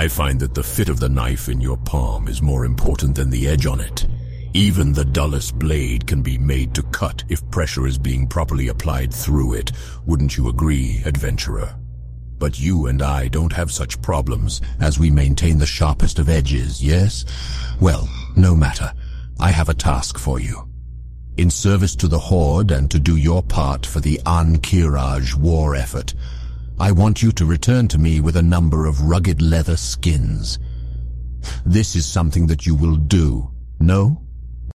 I find that the fit of the knife in your palm is more important than the edge on it. Even the dullest blade can be made to cut if pressure is being properly applied through it. Wouldn't you agree, adventurer? But you and I don't have such problems, as we maintain the sharpest of edges, yes? Well, no matter. I have a task for you. In service to the Horde and to do your part for the Ahn'Qiraj war effort, I want you to return to me with a number of rugged leather skins. This is something that you will do, no?